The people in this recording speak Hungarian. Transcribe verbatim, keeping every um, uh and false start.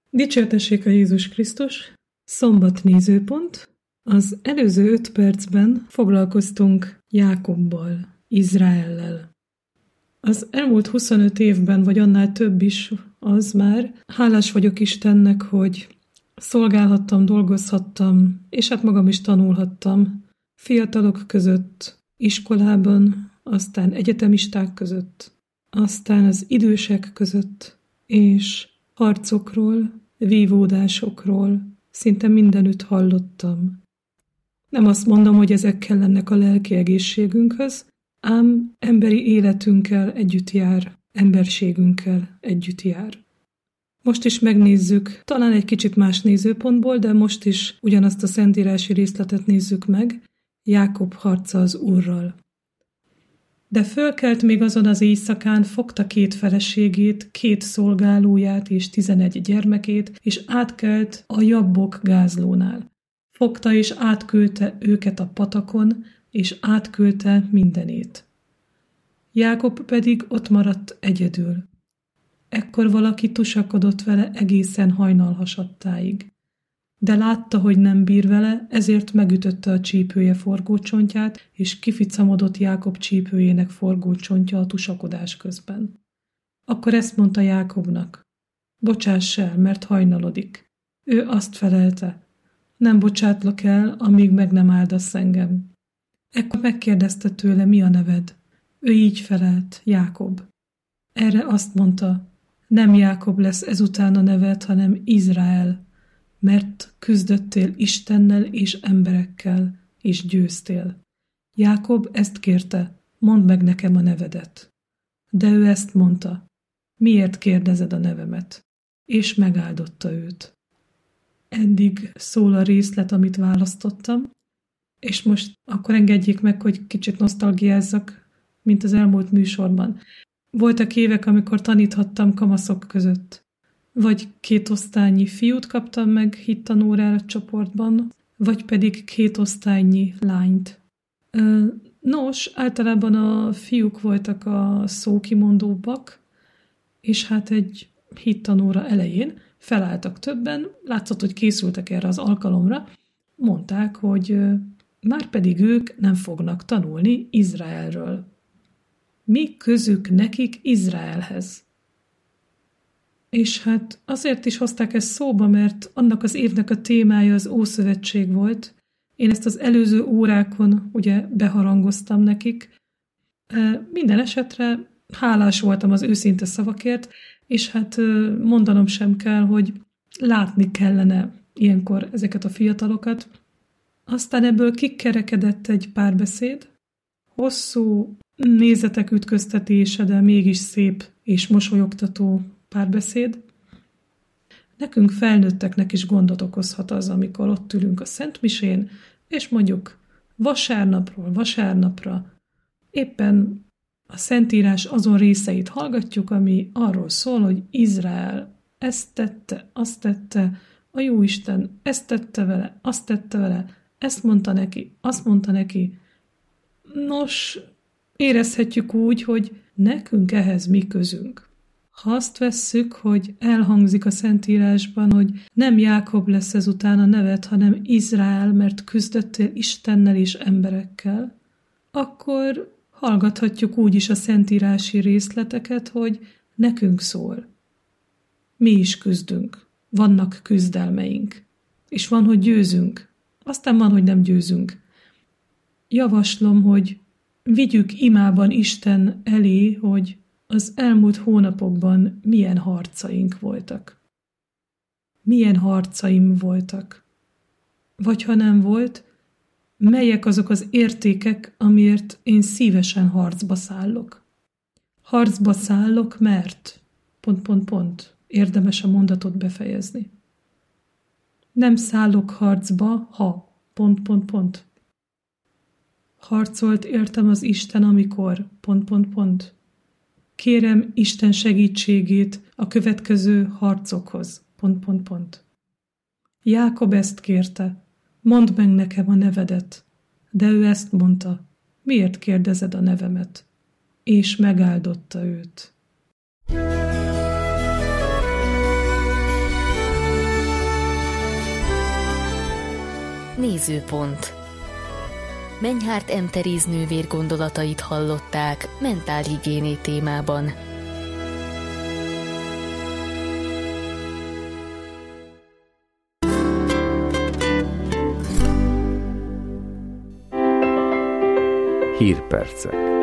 Dicsértessék a Jézus Krisztus! Szombat nézőpont. Az előző öt percben foglalkoztunk Jákobbal, Izraellel. Az elmúlt huszonöt évben, vagy annál több is az már, hálás vagyok Istennek, hogy szolgálhattam, dolgozhattam, és hát magam is tanulhattam fiatalok között, iskolában, aztán egyetemisták között, aztán az idősek között, és harcokról, vívódásokról szinte mindenütt hallottam. Nem azt mondom, hogy ezek kellenek a lelki egészségünkhöz, ám emberi életünkkel együtt jár, emberségünkkel együtt jár. Most is megnézzük, talán egy kicsit más nézőpontból, de most is ugyanazt a szentírási részletet nézzük meg, Jákob harca az Úrral. De fölkelt még azon az éjszakán, fogta két feleségét, két szolgálóját és tizenegy gyermekét, és átkelt a Jabbok gázlónál. Fogta és átküldte őket a patakon, és átküldte mindenét. Jákob pedig ott maradt egyedül. Ekkor valaki tusakodott vele egészen hajnalhasadtáig. De látta, hogy nem bír vele, ezért megütötte a csípője forgócsontját, és kificamodott Jákob csípőjének forgócsontja a tusakodás közben. Akkor ezt mondta Jákobnak: bocsáss el, mert hajnalodik. Ő azt felelte: nem bocsátlak el, amíg meg nem áldasz engem. Ekkor megkérdezte tőle, mi a neved. Ő így felelt: Jákob. Erre azt mondta: nem Jákob lesz ezután a neved, hanem Izrael, mert küzdöttél Istennel és emberekkel, és győztél. Jákob ezt kérte: mondd meg nekem a nevedet. De ő ezt mondta: miért kérdezed a nevemet? És megáldotta őt. Eddig szól a részlet, amit választottam, és most akkor engedjék meg, hogy kicsit nosztalgiázzak, mint az elmúlt műsorban. Voltak évek, amikor taníthattam kamaszok között. Vagy két osztálynyi fiút kaptam meg hittanórára csoportban, vagy pedig két osztálynyi lányt. Nos, általában a fiúk voltak a szókimondóbbak, és hát egy hittanóra elején felálltak többen, látszott, hogy készültek erre az alkalomra, mondták, hogy már pedig ők nem fognak tanulni Izraelről. Mi közük nekik Izraelhez? És hát azért is hozták ezt szóba, mert annak az évnek a témája az Ószövetség volt. Én ezt az előző órákon ugye beharangoztam nekik. Minden esetre hálás voltam az őszinte szavakért, és hát mondanom sem kell, hogy látni kellene ilyenkor ezeket a fiatalokat. Aztán ebből kikerekedett egy párbeszéd, hosszú nézetek ütköztetése, de mégis szép és mosolyogtató párbeszéd. Nekünk felnőtteknek is gondot okozhat az, amikor ott ülünk a Szentmisén, és mondjuk vasárnapról vasárnapra éppen a Szentírás azon részeit hallgatjuk, ami arról szól, hogy Izrael ezt tette, azt tette, a Jóisten ezt tette vele, azt tette vele, ezt mondta neki, azt mondta neki. Nos, érezhetjük úgy, hogy nekünk ehhez mi közünk. Ha azt vesszük, hogy elhangzik a Szentírásban, hogy nem Jákob lesz ezután a neved, hanem Izrael, mert küzdöttél Istennel és emberekkel, akkor hallgathatjuk úgy is a szentírási részleteket, hogy nekünk szól. Mi is küzdünk. Vannak küzdelmeink. És van, hogy győzünk. Aztán van, hogy nem győzünk. Javaslom, hogy vigyük imában Isten elé, hogy az elmúlt hónapokban milyen harcaink voltak. Milyen harcaim voltak. Vagy ha nem volt, melyek azok az értékek, amiért én szívesen harcba szállok. Harcba szállok, mert... Pont, pont, pont. Érdemes a mondatot befejezni. Nem szállok harcba, ha... Pont, pont, pont. Harcolt értem az Isten, amikor... Pont, pont, pont. Kérem Isten segítségét a következő harcokhoz. Pont, pont, pont. Jákob ezt kérte. Mondd meg nekem a nevedet. De ő ezt mondta. Miért kérdezed a nevemet? És megáldotta őt. Nézőpont. Menyhárt M. Teréz nővér gondolatait hallották mentálhigiéné témában. Hírpercek.